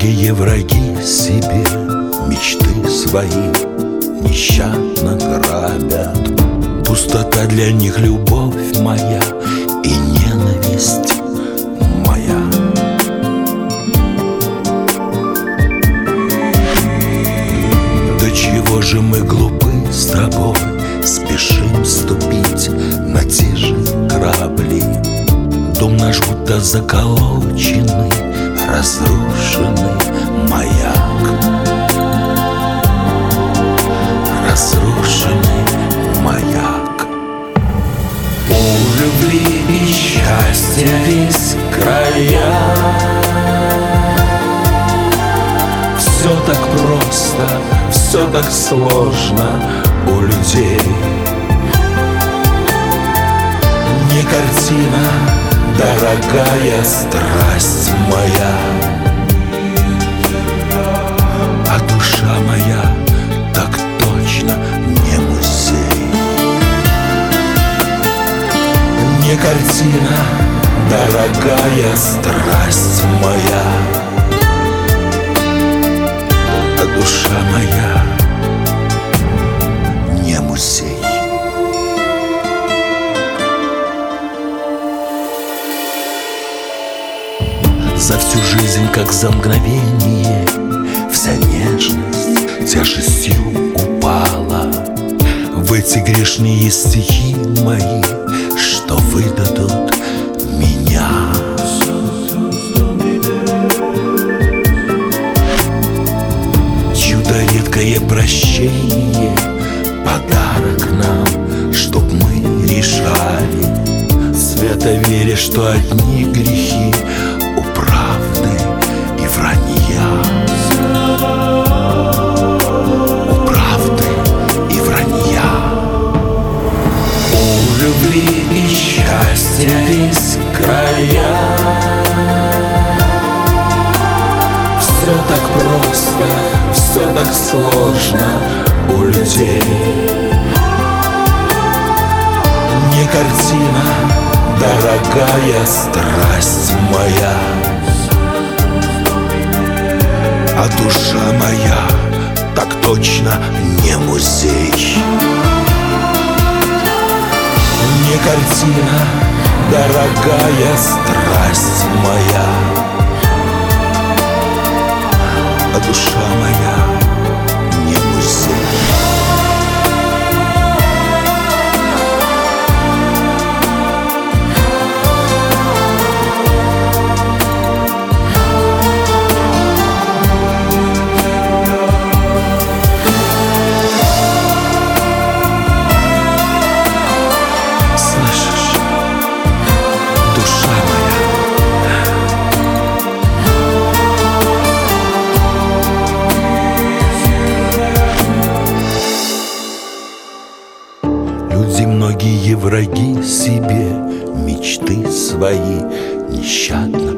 многие враги себе мечты свои нещадно грабят. Пустота для них любовь моя и ненависть моя. До чего же мы глупы с тобой, спешим ступить на те же корабли. Дом наш будто заколоченный, разрушенный маяк. Разрушенный маяк. У любви и счастья весь края. Все так просто, все так сложно у людей. Не картина, дорогая страсть моя, а душа моя так точно не музей. Не картина, дорогая страсть моя, а душа моя не музей. За всю жизнь, как за мгновение, вся нежность тяжестью упала в эти грешные стихи мои, что выдадут меня. Чудо редкое прощение, подарок нам, чтоб мы решали, свято веря, что одни грехи у правды и вранья. У правды и вранья. У любви и счастья весь края. Все так просто, все так сложно у людей. Не картина, дорогая страсть моя, а душа моя так точно не музей. Не картина, дорогая страсть моя, а душа моя не музей. Многие враги себе мечты свои нещадно